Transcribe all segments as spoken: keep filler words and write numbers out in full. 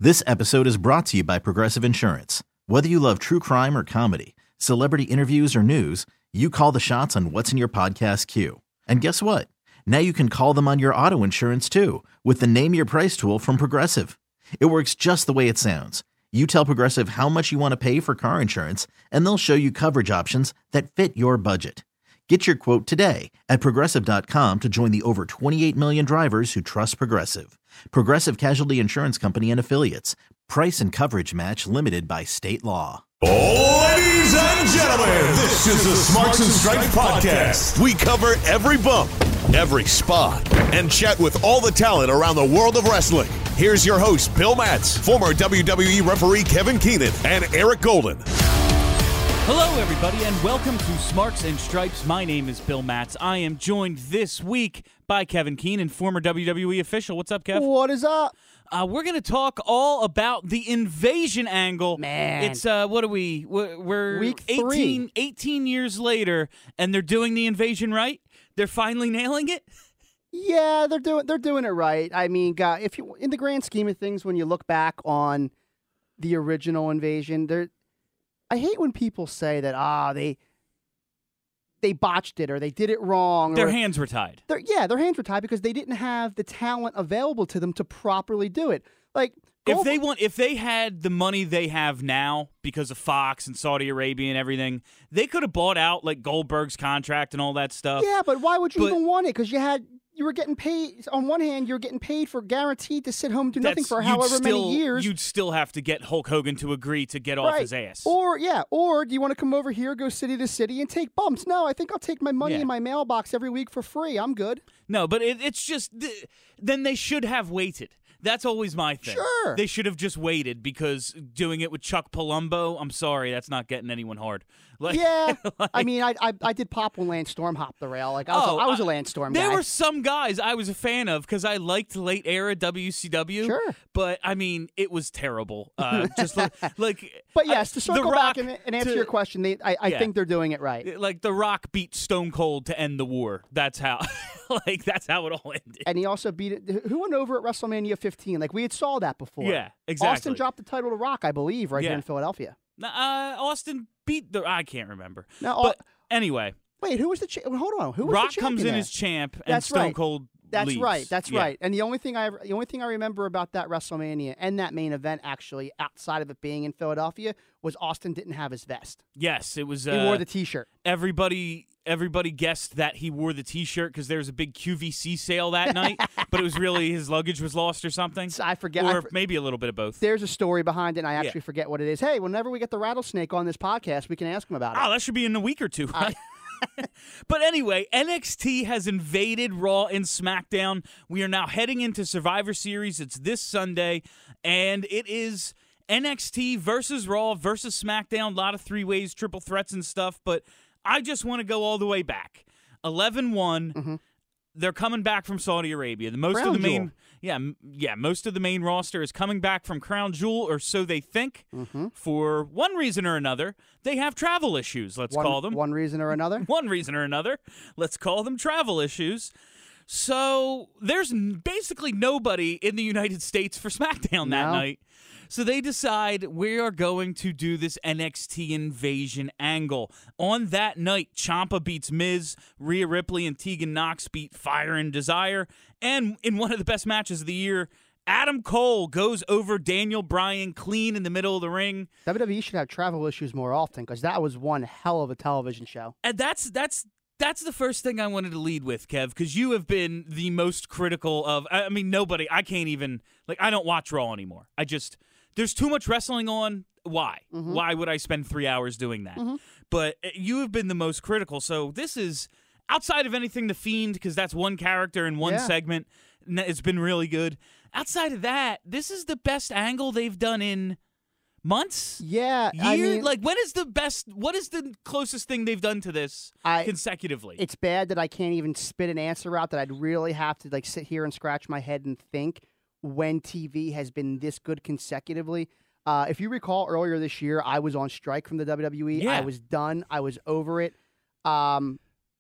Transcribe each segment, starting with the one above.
This episode is brought to you by Progressive Insurance. Whether you love true crime or comedy, celebrity interviews or news, you call the shots on what's in your podcast queue. And guess what? Now you can call them on your auto insurance too with the Name Your Price tool from Progressive. It works just the way it sounds. You tell Progressive how much you want to pay for car insurance, and they'll show you coverage options that fit your budget. Get your quote today at Progressive dot com to join the over twenty-eight million drivers who trust Progressive. Progressive Casualty Insurance Company and Affiliates. Price and coverage match limited by state law. Ladies and gentlemen, this is the Smarks and Stripes podcast. We cover every bump, every spot, and chat with all the talent around the world of wrestling. Here's your host, Bill Matz, former W W E referee Kevin Keenan, and Eric Golden. Hello, everybody, and welcome to Smarks and Stripes. My name is Bill Matz. I am joined this week by Kevin Keenan, former W W E official. What's up, Kev? What is up? Uh, we're going to talk all about the invasion angle. Man. It's, uh, what are we? We're, we're Week eighteen, three. eighteen years later, and they're doing the invasion right? They're finally nailing it? Yeah, they're doing they're doing it right. I mean, God, if you in the grand scheme of things, when you look back on the original invasion, there, I hate when people say that ah they they botched it or they did it wrong. Their or, hands were tied. Their, yeah, their hands were tied because they didn't have the talent available to them to properly do it. Like If Gold- they want, if they had the money they have now because of Fox and Saudi Arabia and everything, they could have bought out like Goldberg's contract and all that stuff. yeah, but why would you But- even want it? Because you had. You were getting paid, on one hand, you're getting paid for guaranteed to sit home and do nothing That's- for you'd however still- many years. You'd still have to get Hulk Hogan to agree to get off Right. his ass. Or, yeah, or do you want to come over here, go city to city, and take bumps? No, I think I'll take my money Yeah. in my mailbox every week for free. I'm good. No, but it, it's just, th- then they should have waited. That's always my thing. Sure. They should have just waited because doing it with Chuck Palumbo, I'm sorry, that's not getting anyone hard. Like, Yeah, like- I mean, I, I I did pop when Lance Storm hopped the rail. Like I was, Oh, a, I was a uh, Lance Storm There guy. were some guys I was a fan of because I liked late era W C W. Sure. But, I mean, it was terrible. Uh, just like, like. But yes, I- to circle The back Rock and, and answer to- your question, they, I, I Yeah. think they're doing it right. Like, The Rock beat Stone Cold to end the war. That's how, like, that's how it all ended. And he also beat it. Who went over at WrestleMania fifteen? Like we had saw that before. Yeah, exactly. Austin dropped the title to Rock, I believe, right Yeah. here in Philadelphia. Uh, Austin beat the. I can't remember. Now, But anyway, wait, who was the? Cha- hold on, who was Rock the comes in champion there? as champ, and That's Stone right. Cold. That's leaves. right. That's Yeah. right. And the only thing I ever, the only thing I remember about that WrestleMania and that main event, actually, outside of it being in Philadelphia, was Austin didn't have his vest. Yes, it was. Uh, He wore the T-shirt. everybody. Everybody guessed that he wore the T-shirt because there was a big Q V C sale that night, but it was really his luggage was lost or something. So I forget. I or for- maybe a little bit of both. There's a story behind it, and I actually forget what it is. Hey, whenever we get the rattlesnake on this podcast, we can ask him about it. Oh, that should be in a week or two. Right? But anyway, N X T has invaded Raw and SmackDown. We are now heading into Survivor Series. It's this Sunday, and it is N X T versus Raw versus SmackDown. A lot of three ways, triple threats and stuff, but I just want to go all the way back. eleven one. Mm-hmm. They're coming back from Saudi Arabia. The most Crown of the main Jewel. Yeah, m- yeah, most of the main roster is coming back from Crown Jewel, or so they think. Mm-hmm. For one reason or another, they have travel issues, let's one, call them. one reason or another. One reason or another, let's call them travel issues. So there's n- basically nobody in the United States for SmackDown that No. night. So they decide we are going to do this N X T invasion angle. On that night, Ciampa beats Miz, Rhea Ripley and Tegan Nox beat Fire and Desire. And in one of the best matches of the year, Adam Cole goes over Daniel Bryan clean in the middle of the ring. W W E should have travel issues more often because that was one hell of a television show. And that's that's that's the first thing I wanted to lead with, Kev, because you have been the most critical of. I mean, nobody. I can't even like. I don't watch Raw anymore. I just there's too much wrestling on. Why? Mm-hmm. Why would I spend three hours doing that? Mhm. But uh, you have been the most critical. So this is outside of anything the Fiend, because that's one character in one Yeah. segment. n- It's been really good. Outside of that, this is the best angle they've done in months. Yeah, Year? I mean, like, when is the best, what is the closest thing they've done to this I- consecutively? it's bad that I can't even spit an answer out that I'd really have to like sit here and scratch my head and think when T V has been this good consecutively. Uh, if you recall earlier this year, I was on strike from the W W E. Yeah. I was done. I was over it. Um,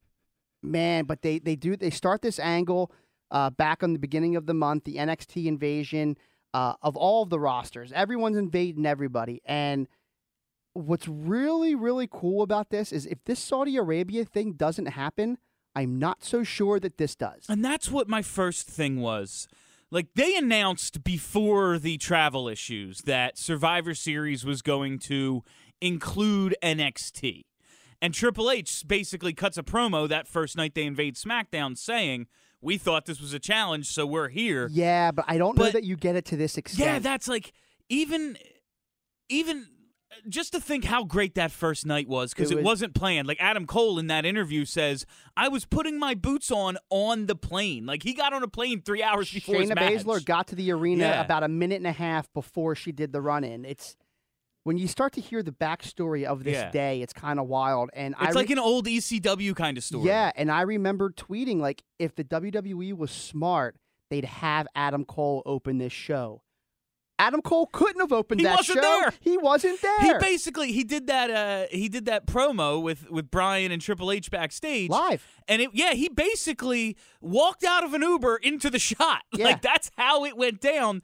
man, but they they do they start this angle uh, back on the beginning of the month, the N X T invasion. uh, of all of the rosters. Everyone's invading everybody. And what's really, really cool about this is if this Saudi Arabia thing doesn't happen, I'm not so sure that this does. And that's what my first thing was. Like, they announced before the travel issues that Survivor Series was going to include N X T. And Triple H basically cuts a promo that first night they invade SmackDown saying, we thought this was a challenge, so we're here. Yeah, but I don't know But- that you get it to this extent. Yeah, that's like, even, even just to think how great that first night was, because It it, was- wasn't planned. Like, Adam Cole in that interview says, I was putting my boots on on the plane. Like, he got on a plane three hours before his Shayna match. Baszler got to the arena Yeah. about a minute and a half before she did the run-in. It's when you start to hear the backstory of this Yeah. day, it's kind of wild. And I It's re- like an old E C W kind of story. yeah, and I remember tweeting like, if the W W E was smart, they'd have Adam Cole open this show. Adam Cole couldn't have opened He that wasn't show. there. He wasn't there. He basically he did that uh he did that promo with with Brian and Triple H backstage live. and it yeah he basically walked out of an Uber into the shot. Yeah. Like, that's how it went down.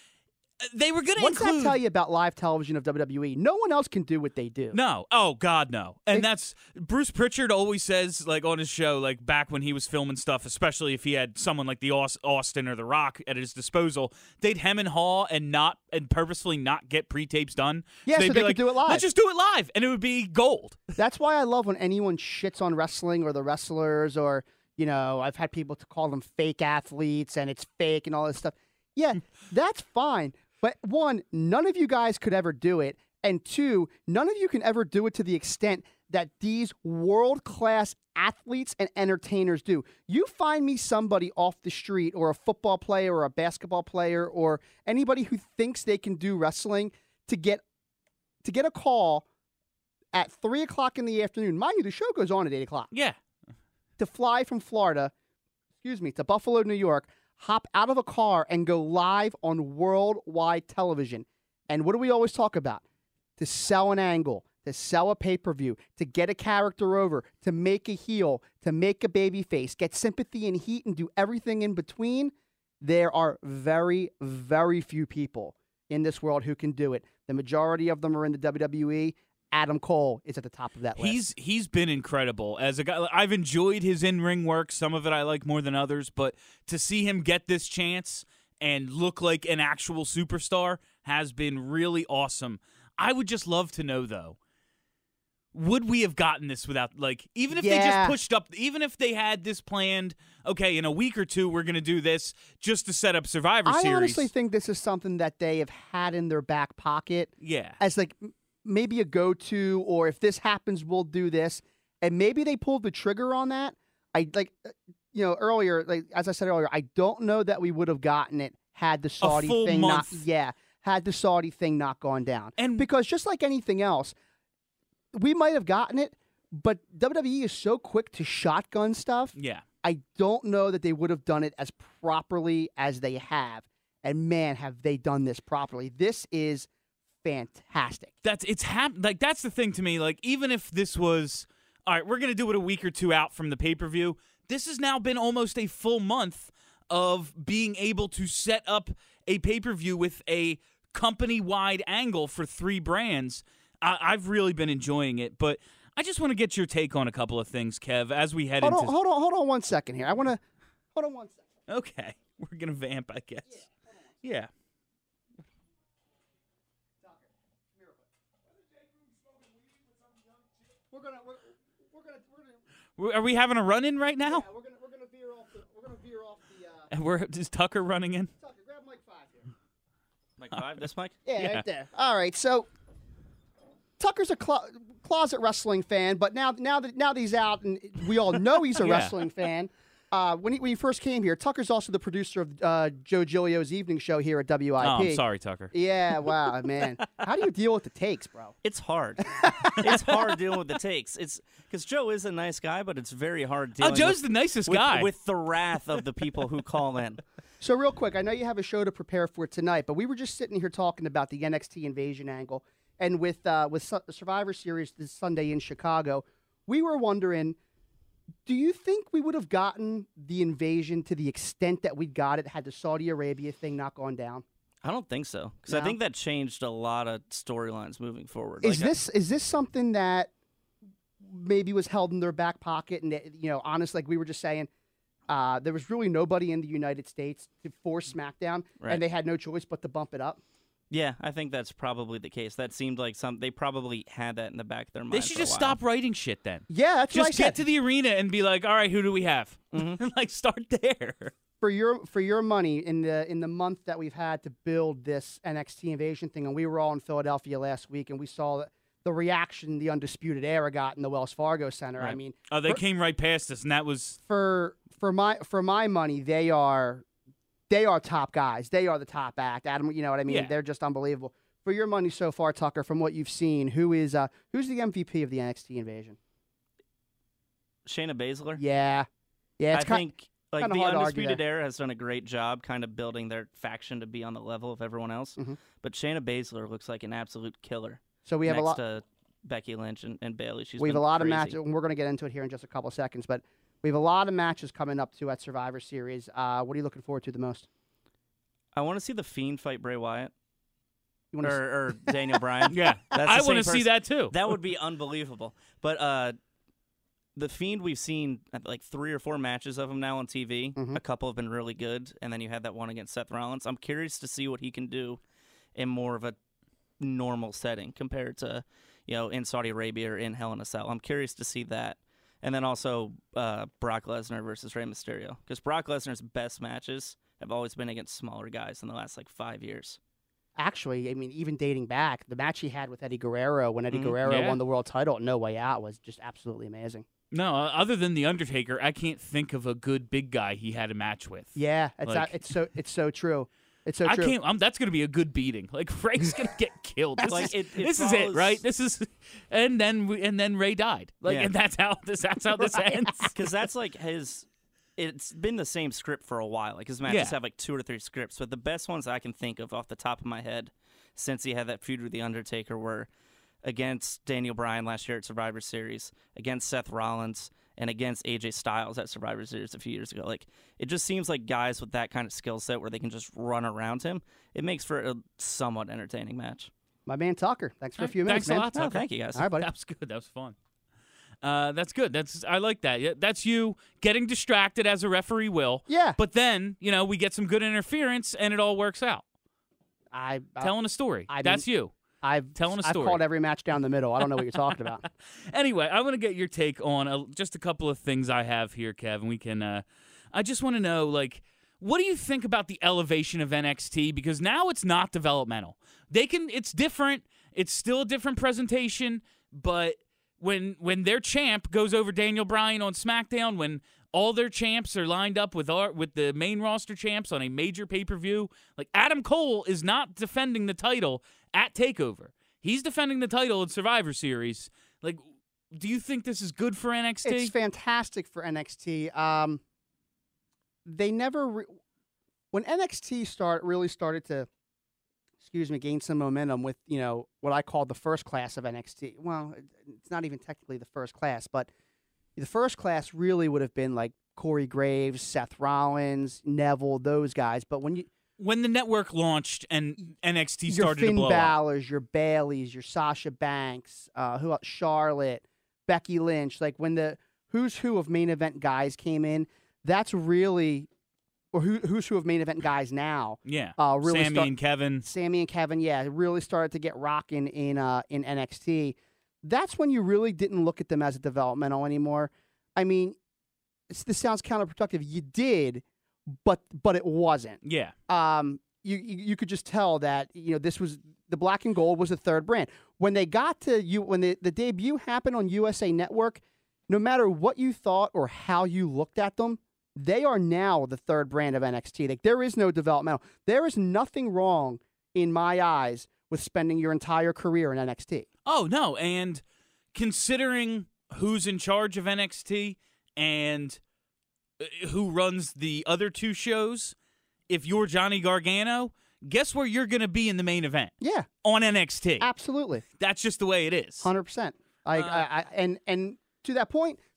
They were going to What's include that tell you about live television of W W E? No one else can do what they do. No. Oh, God, no. And It- that's Bruce Pritchard always says, like, on his show, like, back when he was filming stuff, especially if he had someone like the Aus- Austin or The Rock at his disposal, they'd hem and haw and not and purposefully not get pre-tapes done. Yeah, they'd so be they could like, do it live. Let's just do it live, and it would be gold. That's why I love when anyone shits on wrestling or the wrestlers, or, you know, I've had people to call them fake athletes and it's fake and all this stuff. Yeah, that's fine. But one, none of you guys could ever do it. And two, none of you can ever do it to the extent that these world-class athletes and entertainers do. You find me somebody off the street, or a football player or a basketball player or anybody who thinks they can do wrestling, to get to get a call at three o'clock in the afternoon. Mind you, the show goes on at eight o'clock. Yeah. To fly from Florida, excuse me, to Buffalo, New York, hop out of a car and go live on worldwide television. And what do we always talk about? To sell an angle, to sell a pay-per-view, to get a character over, to make a heel, to make a babyface, get sympathy and heat, and do everything in between. There are very, very few people in this world who can do it. The majority of them are in the W W E. Adam Cole is at the top of that list. He's he's been incredible as a guy. I've enjoyed his in-ring work. Some of it I like more than others, but to see him get this chance and look like an actual superstar has been really awesome. I would just love to know, though, would we have gotten this without, like, even if they Yeah. just pushed up, even if they had this planned, okay, in a week or two we're going to do this just to set up Survivor I Series. honestly think this is something that they have had in their back pocket yeah. as like m- maybe a go-to, or if this happens, we'll do this. And maybe they pulled the trigger on that. I like, uh, you know, earlier, like as I said earlier, I don't know that we would have gotten it had the Saudi full thing month. not, yeah, had the Saudi thing not gone down. And- because just like anything else, we might have gotten it, but W W E is so quick to shotgun stuff. Yeah. I don't know that they would have done it as properly as they have. And man, have they done this properly. This is fantastic. That's it's hap- like that's the thing to me. Like, even if this was all right, we're gonna do it a week or two out from the pay per view. This has now been almost a full month of being able to set up a pay per view with a company wide angle for three brands. I- I've really been enjoying it, but I just want to get your take on a couple of things, Kev, as we head Hold into. on, hold on, hold on one second here. I want to hold on one second. Okay, we're gonna vamp, I guess. Yeah. We're gonna we're, we're gonna we're gonna Are we having a run in right now? yeah, we're gonna we're gonna veer off the we're gonna veer off the uh And we're is Tucker running in? Tucker, grab mic five here. Mic five, this mic? Yeah, Yeah. right there. All right, so Tucker's a clo- closet wrestling fan, but now now that now that he's out and we all know he's a Yeah. wrestling fan. Uh, when he when he first came here, Tucker's also the producer of uh, Joe Giglio's evening show here at W I P. Oh, I'm sorry, Tucker. Yeah, wow, man. How do you deal with the takes, bro? It's hard. It's hard dealing with the takes. It's because Joe is a nice guy, but it's very hard Oh, dealing Joe's with, the nicest with, guy. with the wrath of the people who call in. So real quick, I know you have a show to prepare for tonight, but we were just sitting here talking about the N X T invasion angle, and with uh, with Su- Survivor Series this Sunday in Chicago, we were wondering, do you think we would have gotten the invasion to the extent that we got it had the Saudi Arabia thing not gone down? I don't think so, because No? I think that changed a lot of storylines moving forward. Is Like, I- this is this something that maybe was held in their back pocket? And that, you know, honestly, like we were just saying, uh, there was really nobody in the United States to force SmackDown, Right. and they had no choice but to bump it up. Yeah, I think that's probably the case. That seemed like some. They probably had that in the back of their mind. They should for a just while. stop writing shit then. Yeah, that's what I Just said. get to the arena and be like, all right, who do we have? Mm-hmm. like, start there. for your for your money in the in the month that we've had to build this N X T Invasion thing, and we were all in Philadelphia last week, and we saw the, the reaction the Undisputed Era got in the Wells Fargo Center. I Right. mean, Oh, they for, came right past us, and that was for for my for my money, they are they are top guys. They are the top act. Adam, you know what I mean? Yeah. They're just unbelievable. For your money so far, Tucker, from what you've seen, who is uh who's the M V P of the N X T Invasion? Shayna Baszler. Yeah, yeah. It's I kind, think like kinda the hard to argue Undisputed there. Era has done a great job, kind of building their faction to be on the level of everyone else. Mhm. But Shayna Baszler looks like an absolute killer. so we have next a lot. to Becky Lynch and, and Bailey. She's we have been a lot crazy. of matches, and we're going to get into it here in just a couple of seconds. But we have a lot of matches coming up too at Survivor Series. Uh, what are you looking forward to the most? I want to see the Fiend fight Bray Wyatt You want to? or, or Daniel Bryan. yeah. That's I the want to same see person. that too. That would be unbelievable. But uh, the Fiend, we've seen uh, like three or four matches of him now on T V. Mhm. A couple have been really good, and then you had that one against Seth Rollins. I'm curious to see what he can do in more of a normal setting compared to, you know, in Saudi Arabia or in Hell in a Cell. I'm curious to see that. And then also uh, Brock Lesnar versus Rey Mysterio. Because Brock Lesnar's best matches have always been against smaller guys in the last like five years. Actually, I mean, even dating back, the match he had with Eddie Guerrero when Eddie Mhm. Guerrero Yeah. won the world title at No Way Out was just absolutely amazing. No, uh, other than the Undertaker, I can't think of a good big guy he had a match with. Yeah, it's Like- not, it's so it's so true. It's so I true. can't. Um, that's going to be a good beating. Like Ray's going to get killed. This, Like, is, it- it this is it, follows- right? This is, and then we, and then Ray died. Like, Yeah. and that's how this. That's how this ends. Because that's like his. It's been the same script for a while. Like his matches Yeah. have like two or three scripts, but the best ones I can think of off the top of my head, since he had that feud with the Undertaker, were against Daniel Bryan last year at Survivor Series, against Seth Rollins, and against A J Styles at Survivor Series a few years ago. Like it just seems like guys with that kind of skill set where they can just run around him. It makes for a somewhat entertaining match. My man Tucker, thanks for a few minutes, Thanks a man. lot, No, Tucker. thank you guys. All right, buddy. That was good. That was fun. Uh, that's good. That's I like that. Yeah, that's you getting distracted as a referee will. Yeah, But then you know we get some good interference and it all works out. I, I Telling a story. I That's mean- you. I've telling a I've story. called every match down the middle. I don't know what you're talking about. Anyway, I want to get your take on uh, just a couple of things I have here, Kevin. We can. Uh, I just want to know, like, what do you think about the elevation of N X T? Because now it's not developmental. They can. It's different. It's still a different presentation. But when when their champ goes over Daniel Bryan on SmackDown, when all their champs are lined up with our with the main roster champs on a major pay per view, like Adam Cole is not defending the title at TakeOver. He's defending the title in Survivor Series. Like, do you think this is good for N X T? It's fantastic for N X T. Um, they never re- when N X T start really started to, excuse me, gain some momentum with you know what I call the first class of N X T. Well, it- it's not even technically the first class, but the first class really would have been like Corey Graves, Seth Rollins, Neville, those guys. But when you when the network launched and N X T your started Finn to blow up. Balor's, your Baileys, your Sasha Banks, uh, who else? Charlotte, Becky Lynch. Like when the who's who of main event guys came in, that's really, or who, who's who of main event guys now. Yeah. Uh, really Sammy start- and Kevin. Sammy and Kevin, yeah, really started to get rocking in uh, in N X T. That's when you really didn't look at them as a developmental anymore. I mean, it's, this sounds counterproductive. You did, but but it wasn't. Yeah. Um, you, you you could just tell that you know this was the black and gold was the third brand when they got to you when the, the debut happened on U S A Network. No matter what you thought or how you looked at them, they are now the third brand of N X T. Like there is no developmental. There is nothing wrong in my eyes with spending your entire career in N X T. Oh, no. And considering who's in charge of N X T and uh, who runs the other two shows, if you're Johnny Gargano, guess where you're going to be in the main event? Yeah, On N X T. absolutely, That's just the way it is. hundred percent. Like Uh, I, I and and to that point,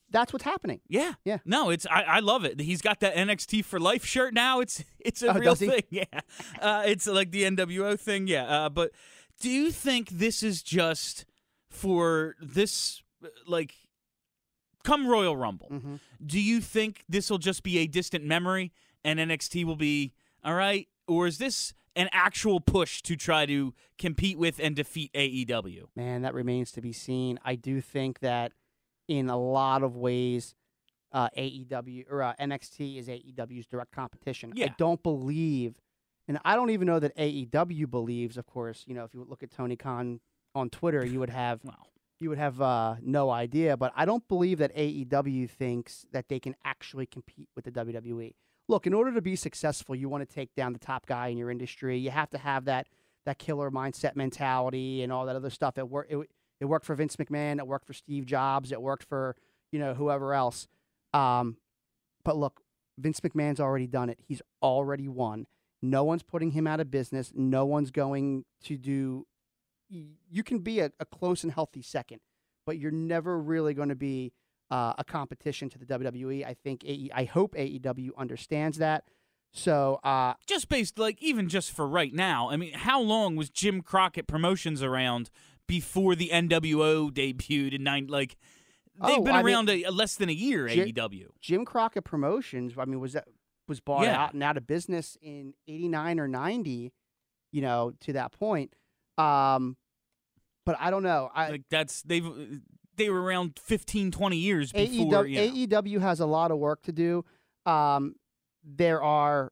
that's what's happening. Yeah, Yeah. No, it's I, I love it. He's got that N X T for life shirt now. It's it's a Oh, real does he? thing. Yeah, uh, it's like the N W O thing. Yeah, uh, but do you think this is just for this like come Royal Rumble? Mm-hmm. Do you think this will just be a distant memory and N X T will be all right, or is this an actual push to try to compete with and defeat A E W? Man, that remains to be seen. I do think that in a lot of ways, uh, A E W or uh, N X T is A E W's direct competition. Yeah. I don't believe, and I don't even know that A E W believes. Of course, you know, if you look at Tony Khan on Twitter, you would have Wow. you would have uh, no idea. But I don't believe that A E W thinks that they can actually compete with the W W E. Look, in order to be successful, you want to take down the top guy in your industry. You have to have that that killer mindset mentality and all that other stuff. It worked. It, it worked for Vince McMahon. It worked for Steve Jobs. It worked for you know whoever else. Um, but look, Vince McMahon's already done it. He's already won. No one's putting him out of business. No one's going to do. You can be a, a close and healthy second, but you're never really going to be uh, a competition to the W W E. I think A E, I hope A E W understands that. So uh, Just based, like, even just for right now, I mean, how long was Jim Crockett Promotions around before the N W O debuted in nine? Like, they've Oh, been I mean, around a, a less than a year. Jim- A E W. Jim Crockett Promotions, I mean, was that was bought Yeah. out and out of business in eighty-nine or ninety, you know, to that point. Um, but I don't know. I, Like, that's they've they were around fifteen, twenty years A E W, before. you know. A E W has a lot of work to do. Um, there are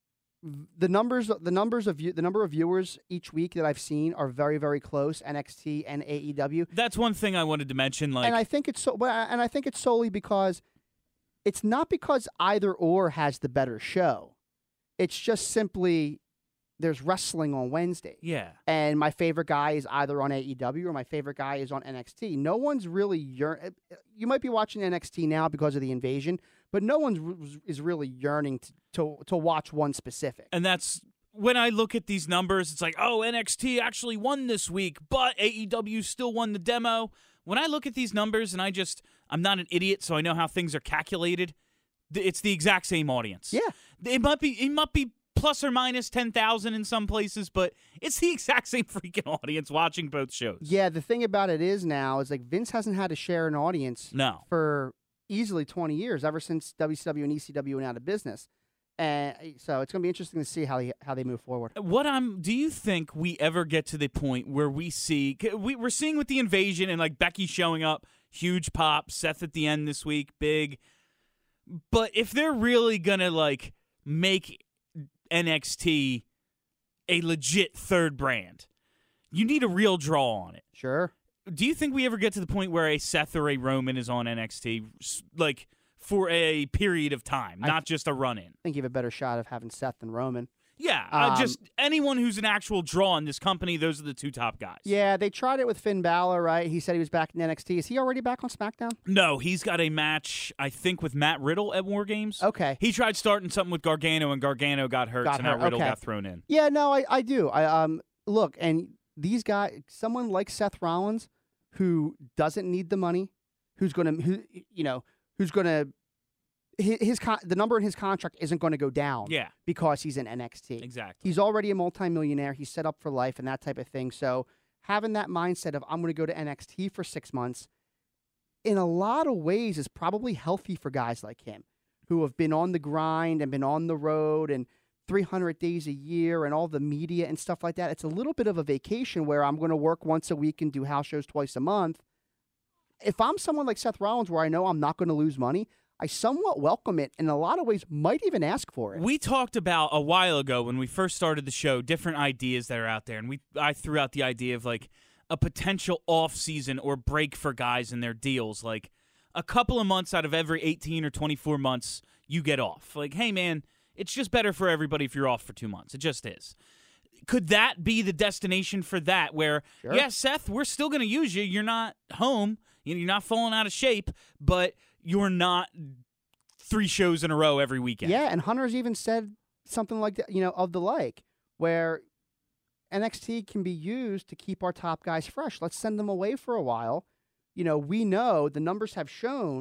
the numbers, the numbers of view, the number of viewers each week that I've seen are very, very close. N X T and A E W, That's one thing I wanted to mention. Like, and I think it's so. but- And I think it's solely because it's not because either or has the better show. It's just simply there's wrestling on Wednesday. yeah, And my favorite guy is either on A E W or my favorite guy is on N X T. No one's really yearn. You might be watching N X T now because of the invasion, but no one is really yearning to, to to watch one specific. and that's when I look at these numbers. It's like, oh, N X T actually won this week, but A E W still won the demo. When I look at these numbers, and I just I'm not an idiot, so I know how things are calculated. th- It's the exact same audience. Yeah. It might be it might be plus or minus ten thousand in some places, but it's the exact same freaking audience watching both shows. Yeah, the thing about it is now is like Vince hasn't had to share an audience No. for easily twenty years, ever since W C W and E C W went out of business. And so it's going to be interesting to see how he, how they move forward. What I'm do you think we ever get to the point where we see 'cause we, we're seeing with the invasion and like Becky showing up, huge pop, Seth at the end this week, big. But if they're really gonna like make N X T a legit third brand, you need a real draw on it. Sure. Do you think we ever get to the point where a Seth or a Roman is on N X T s- like for a period of time, I not just a run in? I think you have a better shot of having Seth than Roman. Yeah, uh, Um, just anyone who's an actual draw in this company, those are the two top guys. Yeah, they tried it with Finn Balor, right? He said he was back in N X T. Is he already back on SmackDown? No, he's got a match, I think, with Matt Riddle at War Games. Okay. He tried starting something with Gargano, and Gargano got hurt, Got so now hurt, Riddle okay. got thrown in. Yeah, no, I, I do. I um look, and these guys, someone like Seth Rollins, who doesn't need the money, who's gonna, who you know, who's gonna, his, his con- the number in his contract isn't going to go down. Yeah, Because he's in N X T. exactly. He's already a multimillionaire. He's set up for life and that type of thing. So having that mindset of I'm going to go to N X T for six months, in a lot of ways, is probably healthy for guys like him who have been on the grind and been on the road and three hundred days a year and all the media and stuff like that. It's a little bit of a vacation where I'm going to work once a week and do house shows twice a month. If I'm someone like Seth Rollins where I know I'm not going to lose money, I somewhat welcome it, and in a lot of ways might even ask for it. We talked about a while ago when we first started the show different ideas that are out there, and we I threw out the idea of like a potential off season or break for guys in their deals, like a couple of months out of every eighteen or twenty-four months you get off. Like, hey man, it's just better for everybody if you're off for two months. It just is. Could that be the destination for that? Where, Sure. yeah, Seth, we're still going to use you. You're not home. You're not falling out of shape, but you're not three shows in a row every weekend. Yeah, and Hunter's even said something like that, you know, of the like, where N X T can be used to keep our top guys fresh. Let's send them away for a while. You know, we know the numbers have shown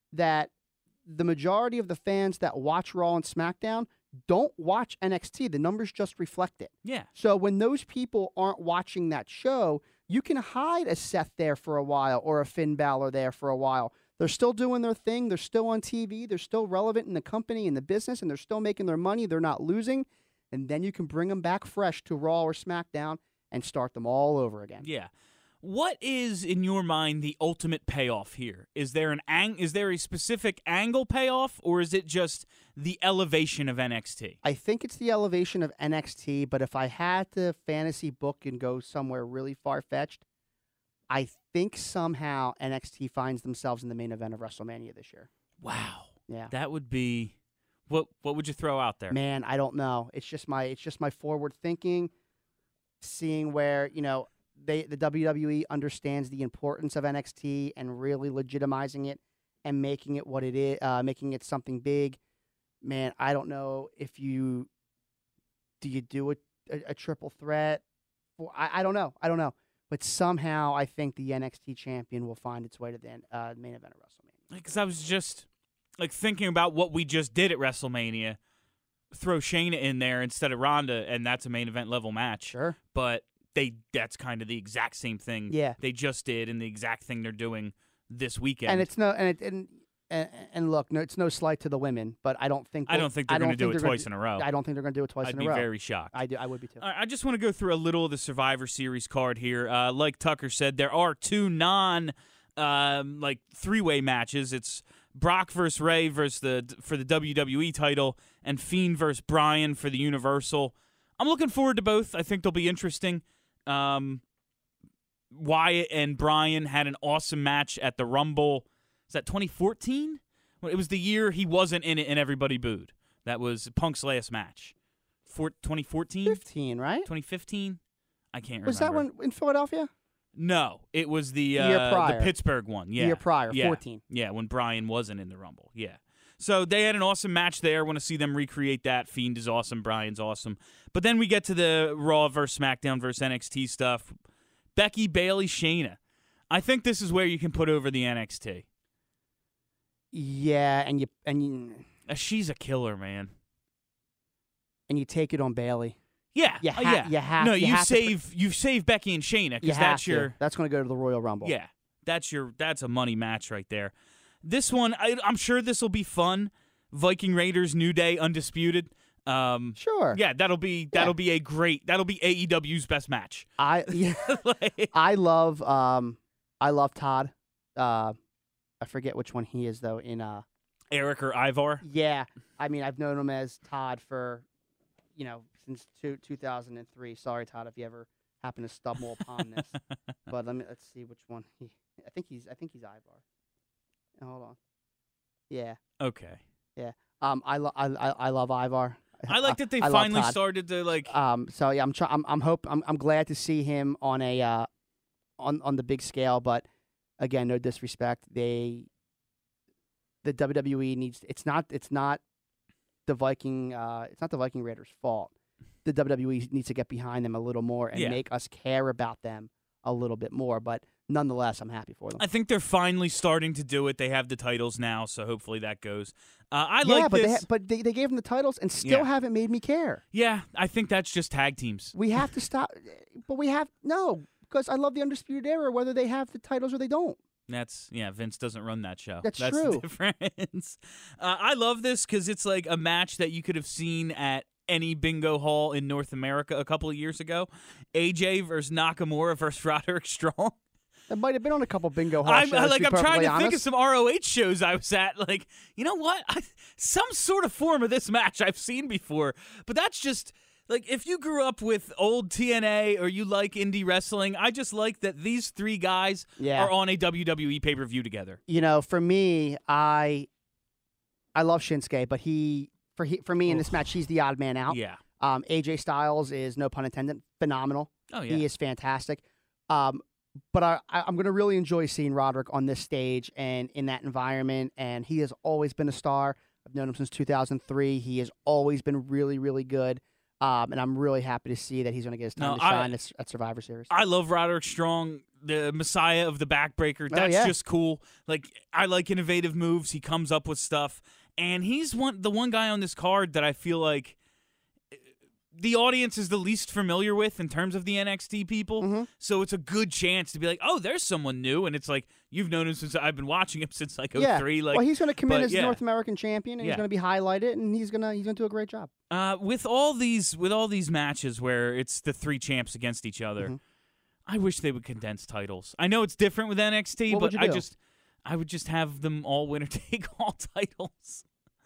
that the majority of the fans that watch Raw and SmackDown don't watch N X T. The numbers just reflect it. Yeah. So when those people aren't watching that show, you can hide a Seth there for a while or a Finn Balor there for a while. They're still doing their thing. They're still on T V. They're still relevant in the company, in the business, and they're still making their money. They're not losing. And then you can bring them back fresh to Raw or SmackDown and start them all over again. Yeah. What is, in your mind, the ultimate payoff here? Is there an ang- Is there a specific angle payoff, or is it just the elevation of N X T? I think it's the elevation of N X T, but if I had to fantasy book and go somewhere really far-fetched, I think somehow N X T finds themselves in the main event of WrestleMania this year. Wow. Yeah. That would be what what would you throw out there? Man, I don't know. It's just my it's just my forward thinking, seeing where, you know, they the W W E understands the importance of N X T and really legitimizing it and making it what it is, uh, making it something big. Man, I don't know if you do you do a, a, a triple threat. For, I, I don't know. I don't know. But somehow I think the N X T champion will find its way to the uh, main event of WrestleMania. Because I was just like thinking about what we just did at WrestleMania. Throw Shayna in there instead of Ronda, and that's a main event level match. Sure. But they that's kind of the exact same thing Yeah. they just did and the exact thing they're doing this weekend. And it's no and it, and, and and look, no, it's no slight to the women, but I don't think I don't think they're going to do it twice in a row. I don't think they're going to do it twice I'd in be a row. very shocked. I do. I would be too. All right, I just want to go through a little of the Survivor Series card here. Uh, like Tucker said, there are two non um, like three-way matches. It's Brock versus Ray versus the for the W W E title, and Fiend versus Bryan for the Universal. I'm looking forward to both. I think they'll be interesting. Um, Wyatt and Bryan had an awesome match at the Rumble. Is that twenty fourteen? Well, it was the year he wasn't in it and everybody booed. That was Punk's last match. For twenty fourteen? Fifteen, right? twenty fifteen? I can't remember. Was that one in Philadelphia? No, it was the The year uh, prior. the Pittsburgh one. Yeah, year prior, yeah. fourteen. Yeah, when Bryan wasn't in the Rumble. Yeah. So they had an awesome match there. Want to see them recreate that. Fiend is awesome. Bryan's awesome. But then we get to the Raw versus SmackDown versus N X T stuff. Becky, Bayley, Shayna. I think this is where you can put over the N X T. Yeah, and you and you Uh, she's a killer, man. and you take it on Bailey. Yeah, You uh, ha- yeah. you have- no, you you, have to put- save you save Becky and Shayna You because have that's to. your That's going to go to the Royal Rumble. yeah. That's your that's a money match right there. This one, I, I'm sure this will be fun. Viking Raiders, New Day, Undisputed. Um, Sure. Yeah, that'll be that'll be a great that'll be A E W's best match. I yeah, Like- I love um I love Todd. Uh, I forget which one he is though. In uh, Eric or Ivar. yeah, I mean I've known him as Todd for, you know, since two, two thousand three. Sorry, Todd, if you ever happen to stumble upon this. But let me let's see which one he. I think he's I think he's Ivar. Hold on. Yeah. Okay. Um. I lo- I I, I love Ivar. I like that they I love finally Todd. started to like. Um. So yeah, I'm trying. I'm I'm hope. I'm I'm glad to see him on a uh, on on the big scale. But again, no disrespect. They, the W W E needs. It's not. It's not the Viking. Uh. It's not the Viking Raiders' fault. The W W E needs to get behind them a little more and Yeah. make us care about them a little bit more. But nonetheless, I'm happy for them. I think they're finally starting to do it. They have the titles now, so hopefully that goes. Uh, I yeah, like but this. they ha- but they, they gave them the titles and still Yeah. haven't made me care. yeah, I think that's just tag teams. We have to stop. But we have no because I love the Undisputed Era, whether they have the titles or they don't. That's yeah. Vince doesn't run that show. That's That's true. the difference. Uh, I love this because it's like a match that you could have seen at any bingo hall in North America a couple of years ago. A J versus Nakamura versus Roderick Strong. That might have been on a couple bingo hall I'm shows. to like be I'm trying perfectly to think of honest. some R O H shows I was at. Like, you know what? I, some sort of form of this match I've seen before, but that's just. Like, if you grew up with old T N A or you like indie wrestling, I just like that these three guys Yeah. are on a W W E pay-per-view together. You know, for me, I I love Shinsuke, but he for he for me in this match, he's the odd man out. Yeah. Um, A J Styles is, no pun intended, phenomenal. Oh, yeah. He is fantastic. Um, but I, I, I'm going to really enjoy seeing Roderick on this stage and in that environment. And he has always been a star. I've known him since two thousand three. He has always been really, really good. Um, and I'm really happy to see that he's going to get his time No, to I- shine at, at Survivor Series. I love Roderick Strong, the messiah of the backbreaker. Oh, That's yeah. just cool. Like, I like innovative moves. He comes up with stuff. And he's one the one guy on this card that I feel like the audience is the least familiar with in terms of the N X T people. Mm-hmm. So it's a good chance to be like, oh, there's someone new. And it's like, you've known him since I've been watching him since like oh three. yeah. Like, well, he's going to come in but, as yeah. North American champion, and Yeah. he's going to be highlighted, and he's going to he's going to do a great job. Uh, with all these with all these matches where it's the three champs against each other, Mm-hmm. I wish they would condense titles. I know it's different with N X T, What would but you I do? just I would just have them all winner take all titles.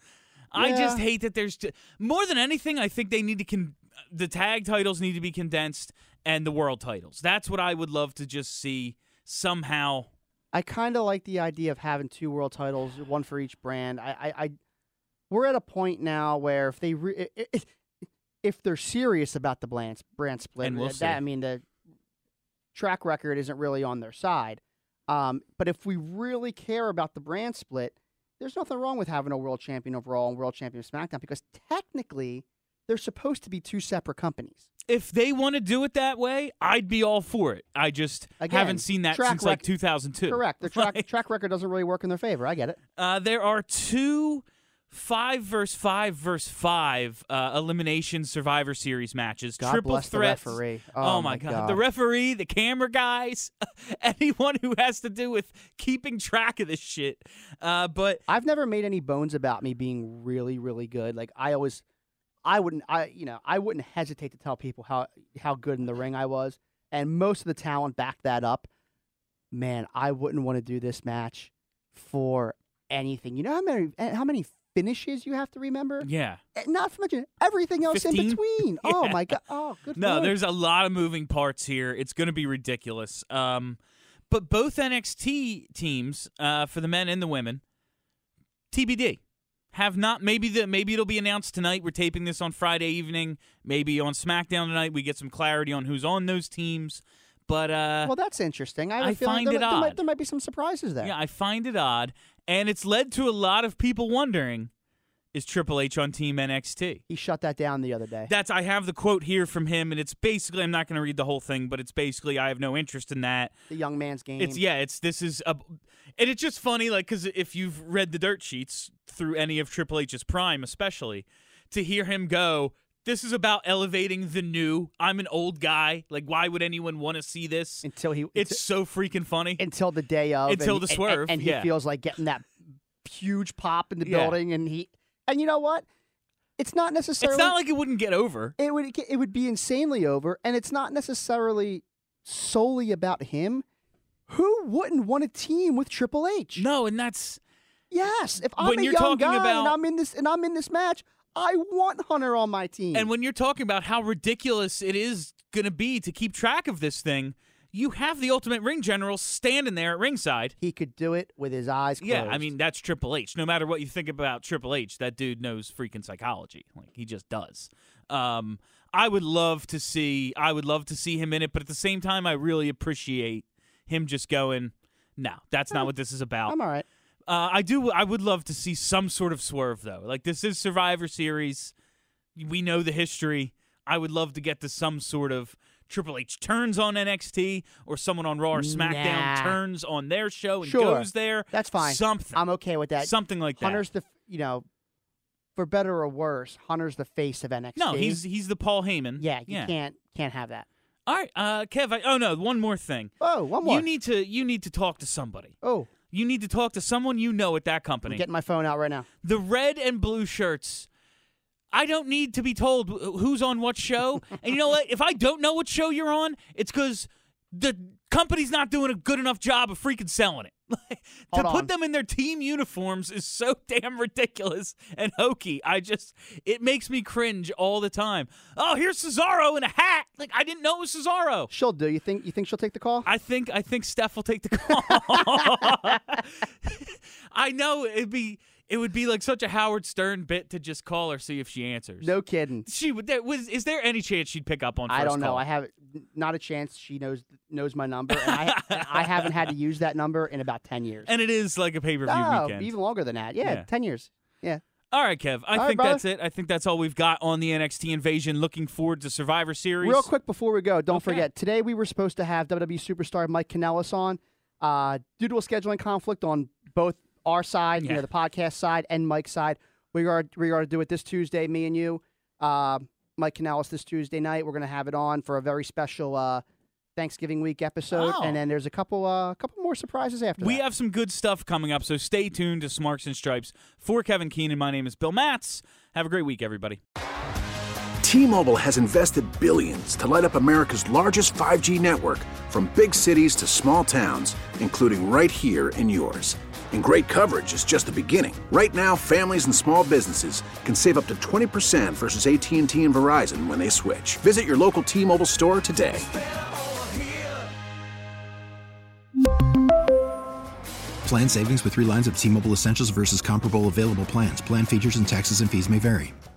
I Yeah. just hate that there's t- more than anything. I think they need to con- the tag titles need to be condensed and the world titles. That's what I would love to just see somehow. I kind of like the idea of having two world titles, one for each brand. I, I, I we're at a point now where if they re- if, if they're serious about the brand brand split, And we'll that, see. I mean the track record isn't really on their side. Um, but if we really care about the brand split, there's nothing wrong with having a world champion of Raw and world champion of SmackDown because technically they're supposed to be two separate companies. If they want to do it that way, I'd be all for it. I just Again, haven't seen that track since like rec- two thousand two. Correct. The track Like, track record doesn't really work in their favor. I get it. uh, there are two five versus five versus five uh, elimination Survivor Series matches. God triple bless the threats. referee. Oh, Oh, my my god. God. The referee, the camera guys, anyone who has to do with keeping track of this shit. Uh, but I've never made any bones about me being really, really good. Like I always, I wouldn't, I you know, I wouldn't hesitate to tell people how how good in the ring I was, and most of the talent backed that up. Man, I wouldn't want to do this match for anything. You know how many how many finishes you have to remember? yeah. And not to mention everything else fifteen? in between. Oh Yeah. my god! Oh, good. No, Lord. there's a lot of moving parts here. It's going to be ridiculous. Um, but both N X T teams, uh, for the men and the women, T B D, have not. Maybe the maybe it'll be announced tonight. We're taping this on Friday evening. Maybe on SmackDown tonight we get some clarity on who's on those teams. But uh, Well, that's interesting. I, have a I feeling find there, it there might, odd. there might be some surprises there. yeah, I find it odd, and it's led to a lot of people wondering: is Triple H on Team N X T? He shut that down the other day. That's I have the quote here from him, and it's basically I'm not going to read the whole thing, but it's basically I have no interest in that. the young man's game. It's yeah, it's this is a, and it's just funny, like because if you've read the dirt sheets through any of Triple H's prime, especially to hear him go, this is about elevating the new. I'm an old guy. Like, why would anyone want to see this? until he. It's so freaking funny. until the day of Until and, the swerve, and, and he yeah. feels like getting that huge pop in the Yeah. building, and he and you know what, it's not necessarily It's not like it wouldn't get over. it would it would be insanely over, and it's not necessarily solely about him. Who wouldn't want a team with Triple H? No, and that's Yes, if I'm When a you're young talking guy and about- I'm in this and I'm in this match, I want Hunter on my team. and when you're talking about how ridiculous it is going to be to keep track of this thing, you have the Ultimate Ring General standing there at ringside. he could do it with his eyes closed. Yeah, I mean that's Triple H. No matter what you think about Triple H, that dude knows freaking psychology. Like he just does. Um, I would love to see. I would love to see him in it, but at the same time, I really appreciate him just going. No, that's not what this is about. I'm all right. Uh, I do. I would love to see some sort of swerve though. Like this is Survivor Series. We know the history. I would love to get to some sort of Triple H turns on N X T or someone on Raw or SmackDown Nah. turns on their show and Sure. goes there. That's fine. Something. I'm okay with that. Something like that. Hunter's the f- you know, for better or worse, Hunter's the face of N X T. No, he's he's the Paul Heyman. yeah. You yeah. can't can't have that. All right, uh, Kev. I, oh no, one more thing. Oh, one more. You need to you need to talk to somebody. oh, You need to talk to someone you know at that I'm company. getting my phone out right now. The red and blue shirts. I don't need to be told wh- who's on what show. And you know what? If I don't know what show you're on, it's because the company's not doing a good enough job of freaking selling it. to Hold put on. them in their team uniforms is so damn ridiculous and hokey. I just, it makes me cringe all the time. Oh, here's Cesaro in a hat. Like, I didn't know it was Cesaro. She'll do. You think you think she'll take the call? I think I think Steph will take the call. I know it'd be it would be like such a Howard Stern bit to just call her, see if she answers. No kidding. She would. There, was is there any chance she'd pick up on? First I don't know. call? I have not a chance. She knows knows my number, and I I haven't had to use that number in about ten years. And it is like a pay per view oh, weekend. even longer than that. Yeah, Yeah. ten years. Yeah. All right, Kev. I All right, think brother. that's it. I think that's all we've got on the N X T Invasion. Looking forward to Survivor Series. Real quick before we go, don't Okay. forget, today we were supposed to have W W E superstar Mike Kanellis on. Uh, due to a scheduling conflict on both our side, Yeah. you know, the podcast side and Mike's side, we are we are to do it this Tuesday, me and you. Uh, Mike Kanellis this Tuesday night. We're going to have it on for a very special uh, Thanksgiving week episode. Oh. And then there's a couple uh, couple more surprises after We that. have some good stuff coming up, so stay tuned to Smarks and Stripes. For Kevin Keenan, my name is Bill Matz. Have a great week, everybody. T-Mobile has invested billions to light up America's largest five G network, from big cities to small towns, including right here in yours. And great coverage is just the beginning. Right now, families and small businesses can save up to twenty percent versus A T and T and Verizon when they switch. Visit your local T-Mobile store today. Plan savings with three lines of T-Mobile Essentials versus comparable available plans. Plan features and taxes and fees may vary.